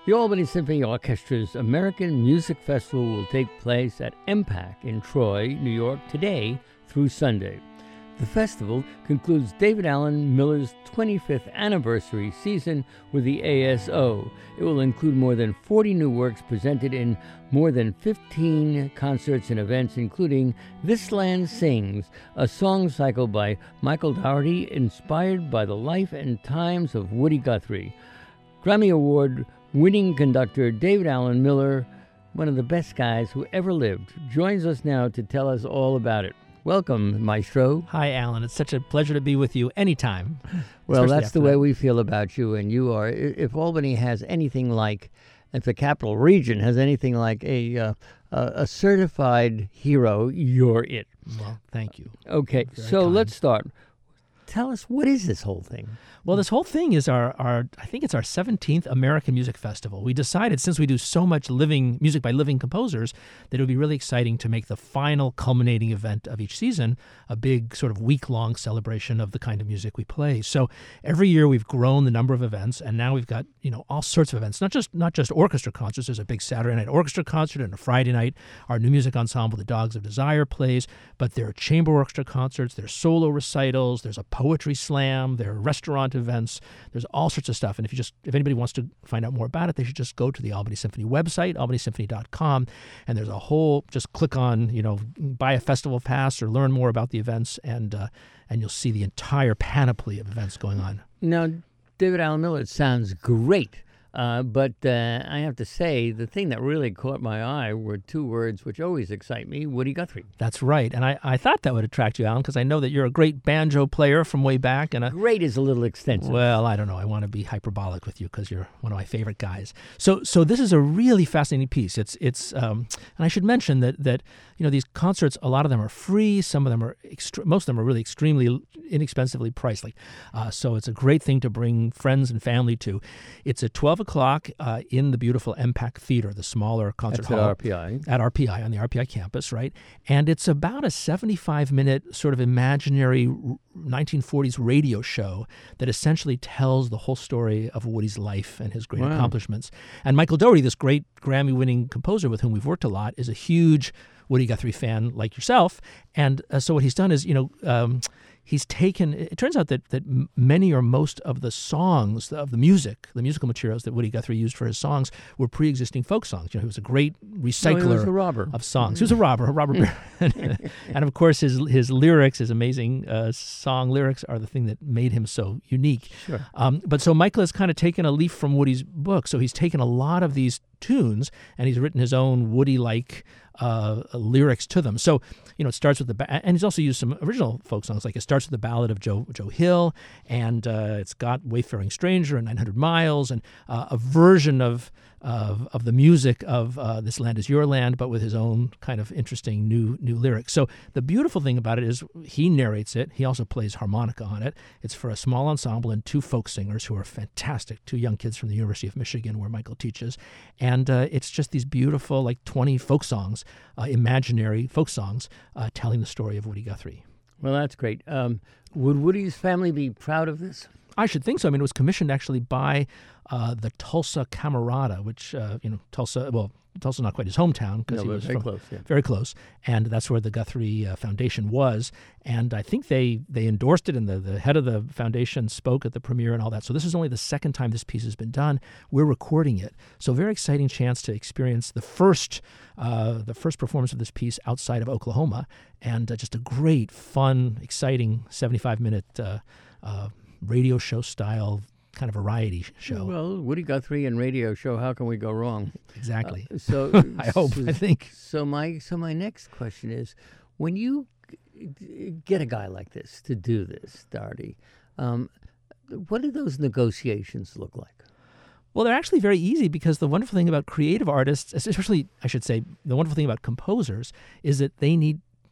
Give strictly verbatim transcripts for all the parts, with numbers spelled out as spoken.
The Albany Symphony Orchestra's American Music Festival will take place at M PAC in Troy, New York, today through Sunday. The festival concludes David Allen Miller's twenty-fifth anniversary season with the A S O. It will include more than forty new works presented in more than fifteen concerts and events, including This Land Sings, a song cycle by Michael Daugherty inspired by the life and times of Woody Guthrie. Grammy Award winning conductor David Allen Miller, one of the best guys who ever lived, joins us now to tell us all about it. Welcome, Maestro. Hi, Alan. It's such a pleasure to be with you anytime. Well, that's the way that. we feel about you, and you are. If Albany has anything like, if the capital region has anything like a uh, a certified hero, you're it. Well, thank you. Okay, Very so kind. let's start. Tell us, what is this whole thing? Well, this whole thing is our, our, I think it's our seventeenth American Music Festival. We decided, since we do so much living music by living composers, that it would be really exciting to make the final culminating event of each season a big sort of week-long celebration of the kind of music we play. So every year we've grown the number of events, and now we've got, you know, all sorts of events, not just not just orchestra concerts. There's a big Saturday night orchestra concert and a Friday night. Our new music ensemble, the Dogs of Desire, plays, but there are chamber orchestra concerts, there's solo recitals, there's a poetry slam, there are restaurant events. There's all sorts of stuff. And if you just if anybody wants to find out more about it, they should just go to the Albany Symphony website, albany symphony dot com, and there's a whole, just click on, you know, buy a festival pass or learn more about the events, and uh, and you'll see the entire panoply of events going on. Now, David Allen Miller, it sounds great. Uh, but uh, I have to say, the thing that really caught my eye were two words which always excite me, Woody Guthrie. That's right. And I, I thought that would attract you, Alan, because I know that you're a great banjo player from way back. And a, Great is a little extensive. Well, I don't know. I want to be hyperbolic with you because you're one of my favorite guys. So so this is a really fascinating piece. It's, it's um, and I should mention that, that, you know, these concerts, a lot of them are free. Some of them are, extre- most of them are really extremely inexpensively priced. Like, uh, so it's a great thing to bring friends and family to. It's at twelve o'clock uh, in the beautiful M PAC Theater, the smaller concert That's hall. at R P I. At R P I, on the R P I campus, right? And it's about a seventy-five minute sort of imaginary nineteen forties radio show that essentially tells the whole story of Woody's life and his great Wow. accomplishments. And Michael Daugherty, this great Grammy-winning composer with whom we've worked a lot, is a huge Woody Guthrie fan like yourself. And uh, so what he's done is, you know, um, he's taken, it turns out that that many or most of the songs, of the music, the musical materials that Woody Guthrie used for his songs were pre-existing folk songs. You know, he was a great recycler No, he was a robber. of songs. He was a robber, a robber baron. And of course, his his lyrics, his amazing uh, song lyrics are the thing that made him so unique. Sure. Um, but so Michael has kind of taken a leaf from Woody's book. So he's taken a lot of these tunes and he's written his own Woody-like uh, lyrics to them. So, you know, it starts with the, ba- and he's also used some original folk songs, like it starts with the ballad of Joe Joe Hill, and uh, it's got Wayfaring Stranger and nine hundred miles, and uh, a version of, of of the music of uh, This Land Is Your Land, but with his own kind of interesting new new lyrics. So the beautiful thing about it is he narrates it. He also plays harmonica on it. It's for a small ensemble and two folk singers who are fantastic, two young kids from the University of Michigan, where Michael teaches. And uh, it's just these beautiful, like twenty folk songs, uh, imaginary folk songs, uh, telling the story of Woody Guthrie. Well, that's great. Um, would Woody's family be proud of this? I should think so. I mean, it was commissioned actually by uh, the Tulsa Camerata, which, uh, you know, Tulsa, well, Tulsa's not quite his hometown because No, he but was very from, close, yeah. very close, and that's where the Guthrie uh, Foundation was. And I think they they endorsed it, and the, the head of the foundation spoke at the premiere and all that. So this is only the second time this piece has been done. We're recording it, so very exciting chance to experience the first uh, the first performance of this piece outside of Oklahoma, and uh, just a great, fun, exciting seventy-five minute uh, uh, radio show style kind of variety show. Well, Woody Guthrie and radio show, how can we go wrong? Exactly. Uh, so I hope, so, I think. So my so my next question is, when you g- get a guy like this to do this, Daugherty, um, what do those negotiations look like? Well, they're actually very easy, because the wonderful thing about creative artists, especially, I should say, the wonderful thing about composers, is that they need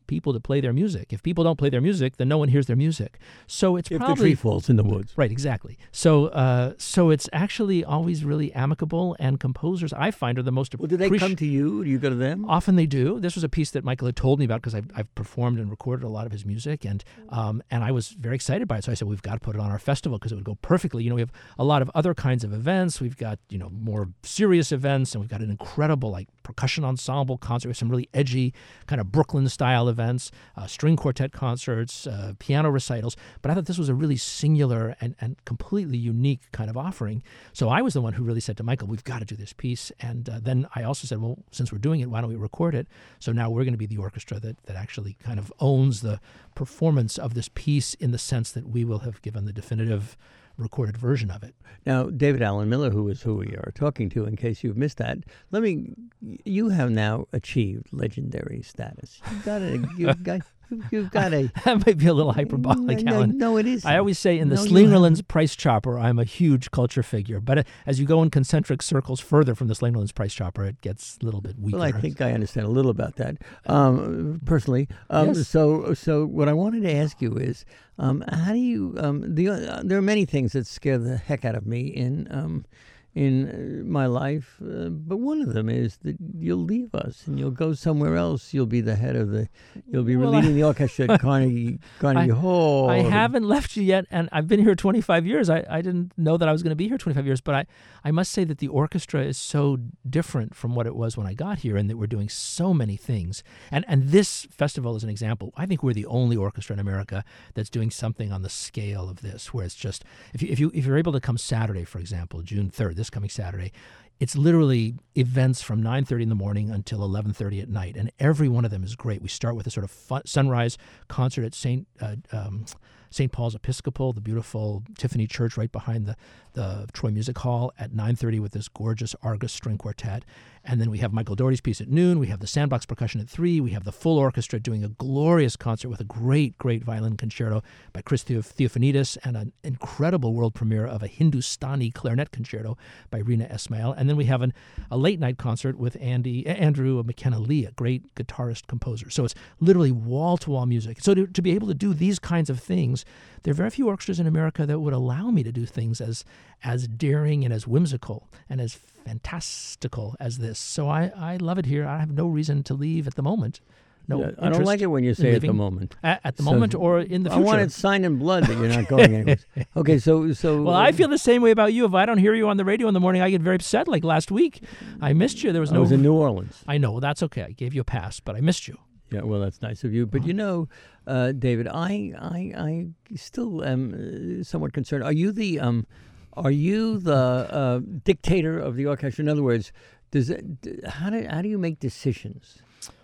people to play their music. If people don't play their music, then no one hears their music. So it's if probably the tree falls in the woods. Right, exactly. So uh, so it's actually always really amicable, and composers, I find, are the most Well, do they appreci- come to you? Do you go to them? Often they do. This was a piece that Michael had told me about because I've, I've performed and recorded a lot of his music, and um, and I was very excited by it. So I said, we've got to put it on our festival because it would go perfectly. You know, we have a lot of other kinds of events. We've got, you know, more serious events, and we've got an incredible, like, percussion ensemble concert with some really edgy kind of Brooklyn-style events, uh, string quartet concerts, uh, piano recitals. But I thought this was a really singular and, and completely unique kind of offering. So I was the one who really said to Michael, we've got to do this piece. And uh, then I also said, well, since we're doing it, why don't we record it? So now we're going to be the orchestra that, that actually kind of owns the performance of this piece, in the sense that we will have given the definitive recorded version of it. Now, David Allen Miller, who is who we are talking to, in case you've missed that, let me. You have now achieved legendary status. You've got a. You've got. You've got a. That might be a little hyperbolic, no, Alan. No, it is. I always say in the No, you Slingerland's Price Chopper, I'm a huge culture figure. But uh, as you go in concentric circles further from the Slingerland's Price Chopper, it gets a little bit weaker. Well, I think I understand a little about that, um, personally. Um, Yes. So, so what I wanted to ask you is, um, how do you? Um, the uh, there are many things that scare the heck out of me in um, in uh, my life, uh, but one of them is that you'll leave us and you'll go somewhere else. You'll be the head of the. You'll be Well, leading I- the orchestra at Carnegie Carnegie Hall. I haven't left you yet, and I've been here twenty-five years. I, I didn't know that I was going to be here twenty-five years, but I, I must say that the orchestra is so different from what it was when I got here, and that we're doing so many things. And and this festival is an example. I think we're the only orchestra in America that's doing something on the scale of this, where it's just, if you if you if you're able to come Saturday, for example, June third, this coming Saturday, it's literally events from nine thirty in the morning until eleven thirty at night, and every one of them is great. We start with a sort of fun, sunrise concert at Saint Uh, um, Saint Paul's Episcopal, the beautiful Tiffany Church right behind the, the Troy Music Hall, at nine thirty with this gorgeous Argus String Quartet. And then we have Michael Dougherty's piece at noon. We have the Sandbox Percussion at three. We have the full orchestra doing a glorious concert with a great, great violin concerto by Chris Theoph- Theophanidis, and an incredible world premiere of a Hindustani clarinet concerto by Rina Esmail. And then we have an, a late night concert with Andy Andrew McKenna Lee, a great guitarist composer. So it's literally wall-to-wall music. So to, to be able to do these kinds of things, there are very few orchestras in America that would allow me to do things as as daring and as whimsical and as fantastical as this. So I, I love it here. I have no reason to leave at the moment. No, Yeah, I don't like it when you say at the living moment. At, at the So moment or in the I future. want it signed in blood that you're not going anywhere. Okay, so so. Well, I feel the same way about you. If I don't hear you on the radio in the morning, I get very upset. Like last week, I missed you. There was I no. was in New Orleans. I know. Well, that's okay. I gave you a pass, but I missed you. Yeah, well, that's nice of you. But you know, uh, David, I, I, I still am uh, somewhat concerned. Are you the, um, are you the uh, dictator of the orchestra? In other words, does it, d- how do how do you make decisions?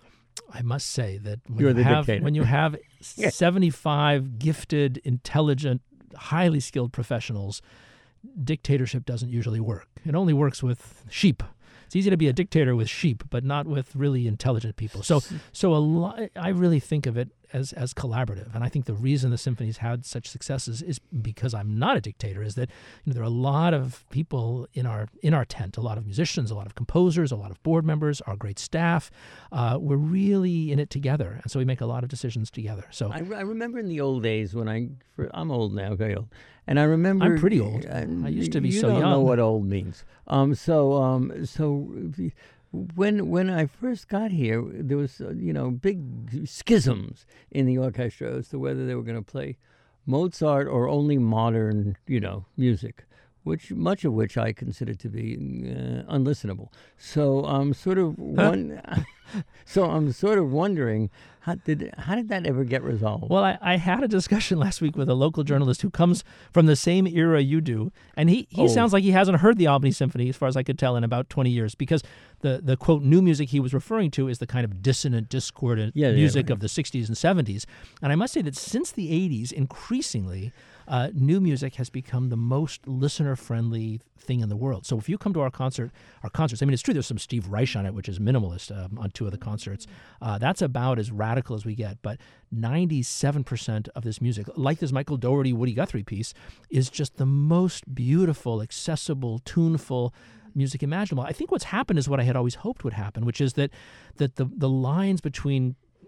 I must say that when You're you the have dictator. when you have seventy-five gifted, intelligent, highly skilled professionals, dictatorship doesn't usually work. It only works with sheep. It's easy to be a dictator with sheep, but not with really intelligent people. So, so a lot, I really think of it as as collaborative, and I think the reason the symphony's had such successes is because I'm not a dictator. Is that you know there are a lot of people in our in our tent, a lot of musicians, a lot of composers, a lot of board members, our great staff. Uh, we're really in it together, and so we make a lot of decisions together. So I, I remember in the old days when I, for, I'm old now, very old, and I remember I'm pretty old. uh, I used to be you so don't know young. what old means. Um, so um, so. When when I first got here, there was uh, you know big schisms in the orchestra as to whether they were going to play Mozart or only modern you know music, which much of which I considered to be uh, unlistenable. So I'm sort of one. So I'm sort of wondering how did how did that ever get resolved? Well, I, I had a discussion last week with a local journalist who comes from the same era you do, and he, he Oh. sounds like he hasn't heard the Albany Symphony, as far as I could tell, in about twenty years, because the, the, quote, new music he was referring to is the kind of dissonant, discordant Yeah, yeah, music right. of the sixties and seventies. And I must say that since the eighties, increasingly, uh, new music has become the most listener-friendly thing in the world. So if you come to our concert, our concerts, I mean, it's true there's some Steve Reich on it, which is minimalist um, on two of the concerts. Uh, that's about as radical as we get. But ninety-seven percent of this music, like this Michael Dougherty, Woody Guthrie piece, is just the most beautiful, accessible, tuneful music imaginable. I think what's happened is what I had always hoped would happen, which is that that the the lines between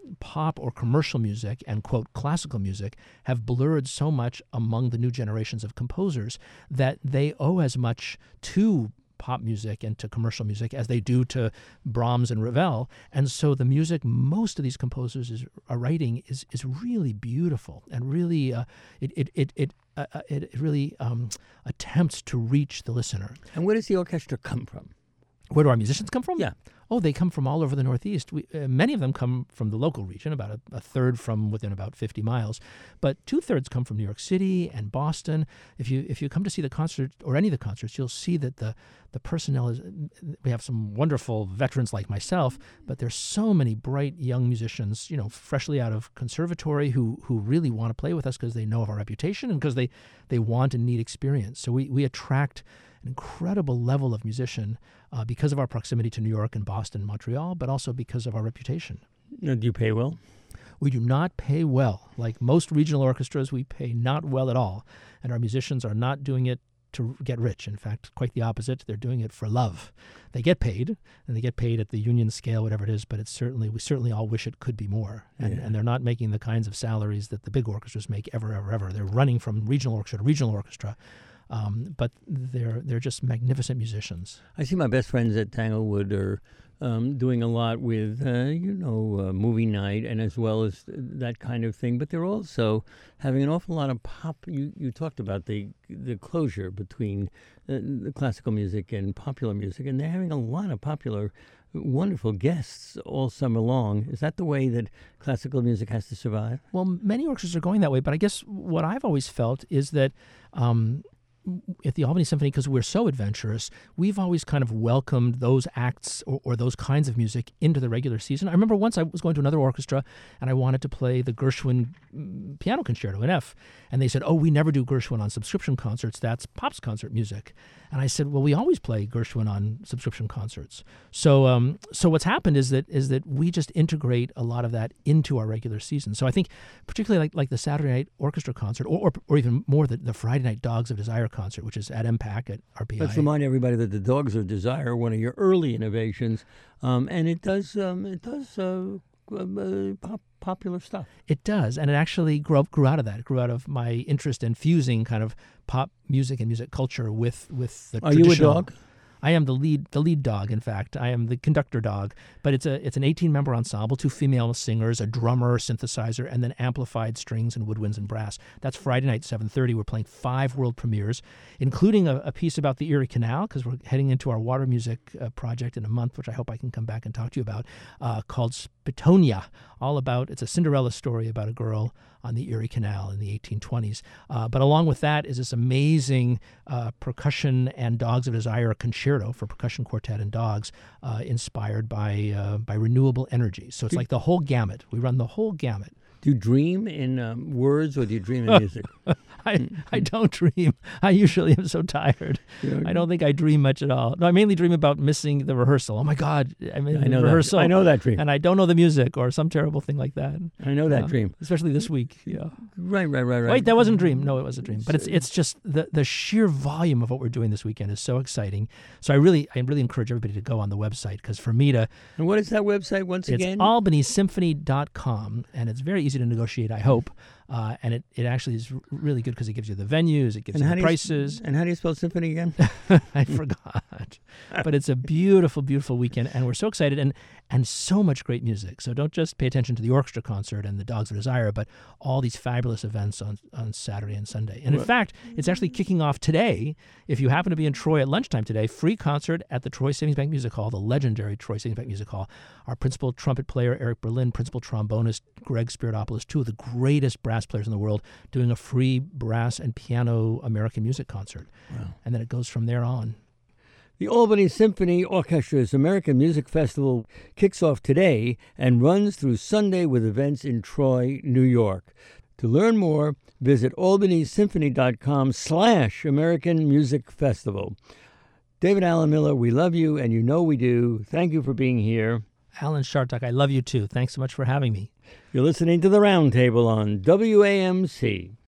pop or commercial music and, quote, classical music have blurred so much among the new generations of composers that they owe as much to pop music and to commercial music as they do to Brahms and Ravel. And so the music most of these composers is, are writing is is really beautiful and really uh, it it it it, uh, it it really um, attempts to reach the listener. And where does the orchestra come from? Where do our musicians come from? Yeah. Oh, they come from all over the Northeast. We, uh, many of them come from the local region, about a, a third from within about fifty miles. But two-thirds come from New York City and Boston. If you if you come to see the concert or any of the concerts, you'll see that the, the personnel is, we have some wonderful veterans like myself, but there's so many bright young musicians, you know, freshly out of conservatory who who really want to play with us because they know of our reputation and because they, they want and need experience. So we, we attract an incredible level of musician uh, because of our proximity to New York and Boston and Montreal, but also because of our reputation. Now, do you pay well? We do not pay well. Like most regional orchestras, we pay not well at all. And our musicians are not doing it to get rich. In fact, quite the opposite. They're doing it for love. They get paid, and they get paid at the union scale, whatever it is, but it's certainly we certainly all wish it could be more. And, Yeah. and they're not making the kinds of salaries that the big orchestras make ever, ever, ever. They're running from regional orchestra to regional orchestra. Um, but they're they're just magnificent musicians. I see my best friends at Tanglewood are um, doing a lot with, uh, you know, uh, movie night and as well as th- that kind of thing. But they're also having an awful lot of pop. You, you talked about the the closure between uh, the classical music and popular music, and they're having a lot of popular, wonderful guests all summer long. Is that the way that classical music has to survive? Well, many orchestras are going that way, but I guess what I've always felt is that um, at the Albany Symphony, because we're so adventurous, we've always kind of welcomed those acts or, or those kinds of music into the regular season. I remember once I was going to another orchestra and I wanted to play the Gershwin mm, Piano Concerto in F, and they said, oh, we never do Gershwin on subscription concerts. That's Pop's concert music. And I said, well, we always play Gershwin on subscription concerts. So um, so what's happened is that is that we just integrate a lot of that into our regular season. So I think particularly like, like the Saturday night orchestra concert, or, or, or even more the, the Friday night Dogs of Desire concert, which is at M PAC at R P I. Let's remind everybody that the Dogs of Desire, one of your early innovations, um, and it does um, it does uh, uh, pop, popular stuff. It does, and it actually grew up, grew out of that. It grew out of my interest in fusing kind of pop music and music culture with with the Are traditional. you a dog? I am the lead the lead dog, in fact. I am the conductor dog. But it's a it's an eighteen-member ensemble, two female singers, a drummer, synthesizer, and then amplified strings and woodwinds and brass. That's Friday night, seven thirty. We're playing five world premieres, including a, a piece about the Erie Canal, because we're heading into our water music uh, project in a month, which I hope I can come back and talk to you about, uh, called Spitonia, all about, it's a Cinderella story about a girl on the Erie Canal in the eighteen twenties. Uh, but along with that is this amazing uh, percussion and Dogs of Desire concerto for percussion quartet and dogs, uh, inspired by uh, by renewable energy. So it's like the whole gamut. We run the whole gamut. Do you dream in um, words or do you dream in music? I, I don't dream. I usually am so tired. Yeah. I don't think I dream much at all. No, I mainly dream about missing the rehearsal. Oh my God, I'm in I the know rehearsal. that. I know that dream. And I don't know the music or some terrible thing like that. I know that Yeah. dream. Especially this week. Yeah. Right, right, right, right. Wait, that wasn't a dream. No, it was a dream. But it's it's just the, the sheer volume of what we're doing this weekend is so exciting. So I really I really encourage everybody to go on the website, because for me to And what is that website once it's again? albany symphony dot com, and it's very easy to negotiate, I hope. Uh, and it, it actually is r- really good because it gives you the venues, it gives And you how the do you s- prices. And how do you spell symphony again? I forgot. But it's a beautiful, beautiful weekend, and we're so excited, and and so much great music. So don't just pay attention to the orchestra concert and the Dogs of Desire, but all these fabulous events on, on Saturday and Sunday. And in Right. fact, it's actually kicking off today. If you happen to be in Troy at lunchtime today, free concert at the Troy Savings Bank Music Hall, the legendary Troy Savings Bank Music Hall. Our principal trumpet player, Eric Berlin, principal trombonist, Greg Spiritopoulos, two of the greatest brass players in the world, doing a free brass and piano American music concert. Wow. And then it goes from there on. The Albany Symphony Orchestra's American Music Festival kicks off today and runs through Sunday with events in Troy, New York. To learn more, visit albany symphony dot com slash American Music Festival. David Allen Miller, we love you, and you know we do. Thank you for being here. Alan Shartuck, I love you too. Thanks so much for having me. You're listening to The Roundtable on W A M C.